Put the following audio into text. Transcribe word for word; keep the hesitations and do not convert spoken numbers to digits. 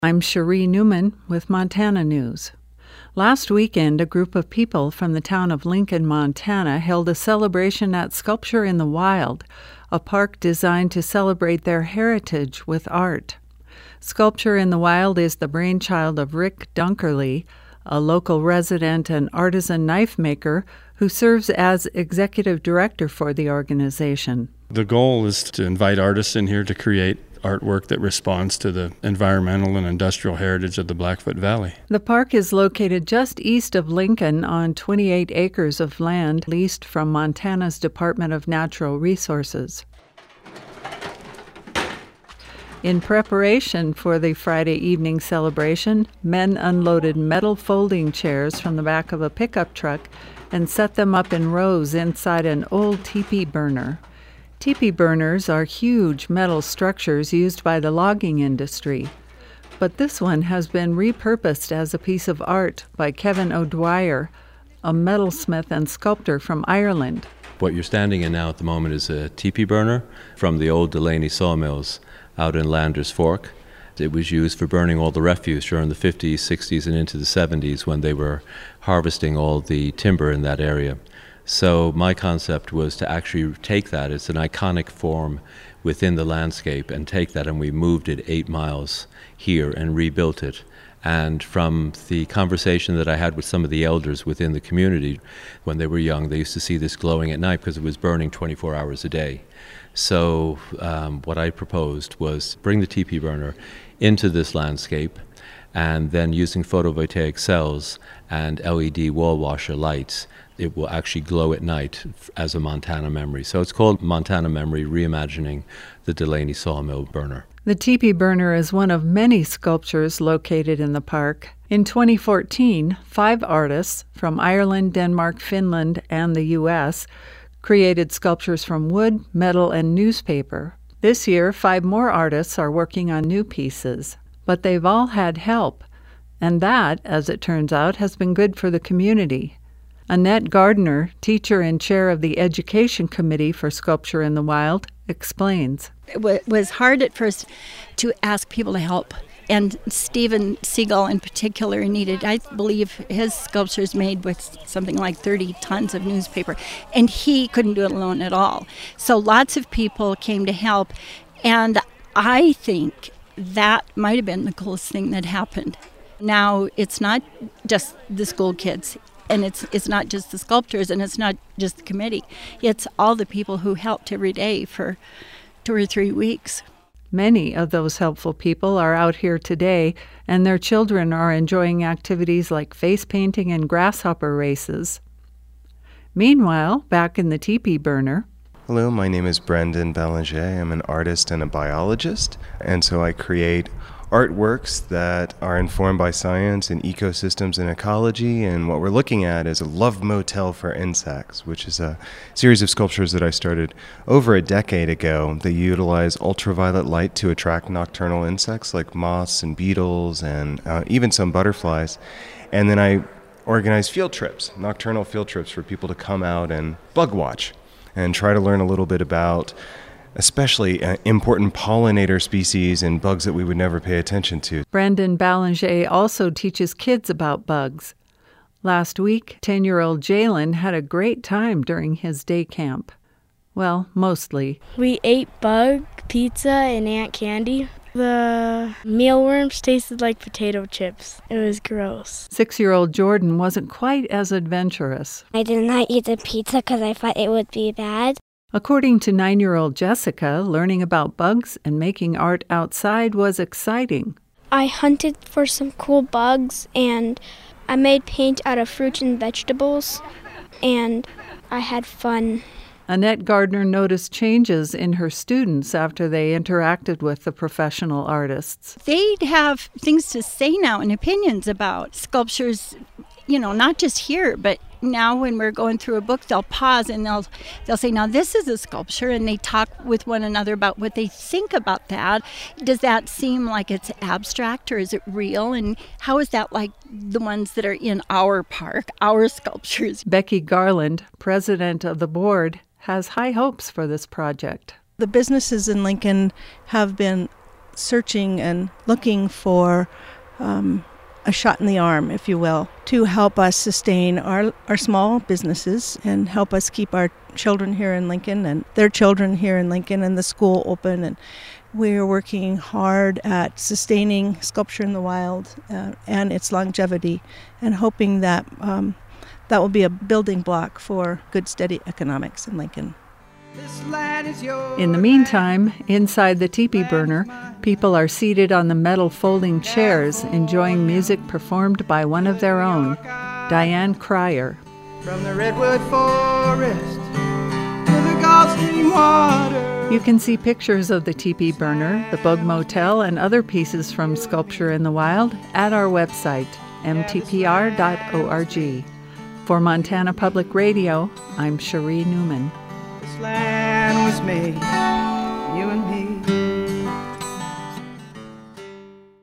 I'm Cherie Newman with Montana News. Last weekend, a group of people from the town of Lincoln, Montana, held a celebration at Sculpture in the Wild, a park designed to celebrate their heritage with art. Sculpture in the Wild is the brainchild of Rick Dunkerley, a local resident and artisan knife maker who serves as executive director for the organization. The goal is to invite artists in here to create artwork that responds to the environmental and industrial heritage of the Blackfoot Valley. The park is located just east of Lincoln on twenty-eight acres of land leased from Montana's Department of Natural Resources. In preparation for the Friday evening celebration, men unloaded metal folding chairs from the back of a pickup truck and set them up in rows inside an old teepee burner. Teepee burners are huge metal structures used by the logging industry, but this one has been repurposed as a piece of art by Kevin O'Dwyer, a metalsmith and sculptor from Ireland. What you're standing in now at the moment is a teepee burner from the old Delaney sawmills out in Landers Fork. It was used for burning all the refuse during the fifties, sixties, and into the seventies when they were harvesting all the timber in that area. So my concept was to actually take that, it's an iconic form within the landscape, and take that, and we moved it eight miles here and rebuilt it. And from the conversation that I had with some of the elders within the community, when they were young, they used to see this glowing at night because it was burning twenty-four hours a day. So um, what I proposed was bring the teepee burner into this landscape, and then using photovoltaic cells and L E D wall washer lights, it will actually glow at night as a Montana memory. So it's called Montana Memory, Reimagining the Delaney Sawmill Burner. The teepee burner is one of many sculptures located in the park. In twenty fourteen, five artists from Ireland, Denmark, Finland, and the U S created sculptures from wood, metal, and newspaper. This year, five more artists are working on new pieces, but they've all had help, and that, as it turns out, has been good for the community. Annette Gardner, teacher and chair of the Education Committee for Sculpture in the Wild, explains. It was hard at first to ask people to help, and Stephen Seagull in particular needed, I believe his sculptures made with something like thirty tons of newspaper, and he couldn't do it alone at all. So lots of people came to help, and I think that might have been the coolest thing that happened. Now it's not just the school kids. And it's it's not just the sculptors, and it's not just the committee. It's all the people who helped every day for two or three weeks. Many of those helpful people are out here today, and their children are enjoying activities like face painting and grasshopper races. Meanwhile, back in the teepee burner. Hello, my name is Brendan Belanger. I'm an artist and a biologist, and so I create artworks that are informed by science and ecosystems and ecology, and what we're looking at is a love motel for insects, which is a series of sculptures that I started over a decade ago. They utilize ultraviolet light to attract nocturnal insects like moths and beetles and uh, even some butterflies. And then I organize field trips, nocturnal field trips for people to come out and bug watch and try to learn a little bit about especially uh, important pollinator species and bugs that we would never pay attention to. Brendan Belanger also teaches kids about bugs. Last week, ten-year-old Jalen had a great time during his day camp. Well, mostly. We ate bug, pizza, and ant candy. The mealworms tasted like potato chips. It was gross. Six-year-old Jordan wasn't quite as adventurous. I did not eat the pizza because I thought it would be bad. According to nine-year-old Jessica, learning about bugs and making art outside was exciting. I hunted for some cool bugs, and I made paint out of fruit and vegetables, and I had fun. Annette Gardner noticed changes in her students after they interacted with the professional artists. They have things to say now and opinions about sculptures, you know, not just here, but now when we're going through a book, they'll pause and they'll they'll say, now this is a sculpture, and they talk with one another about what they think about that. Does that seem like it's abstract, or is it real? And how is that like the ones that are in our park, our sculptures? Becky Garland, president of the board, has high hopes for this project. The businesses in Lincoln have been searching and looking for um, a shot in the arm, if you will, to help us sustain our, our small businesses and help us keep our children here in Lincoln and their children here in Lincoln and the school open. And we're working hard at sustaining Sculpture in the Wild uh, and its longevity, and hoping that um, that will be a building block for good, steady economics in Lincoln. In the meantime, inside the teepee burner, people are seated on the metal folding chairs enjoying music performed by one of their own, Diane Cryer. From the redwood forest to the Gulf Stream water. You can see pictures of the teepee burner, the Bug Motel, and other pieces from Sculpture in the Wild at our website, m t p r dot org. For Montana Public Radio, I'm Cherie Newman. This land was made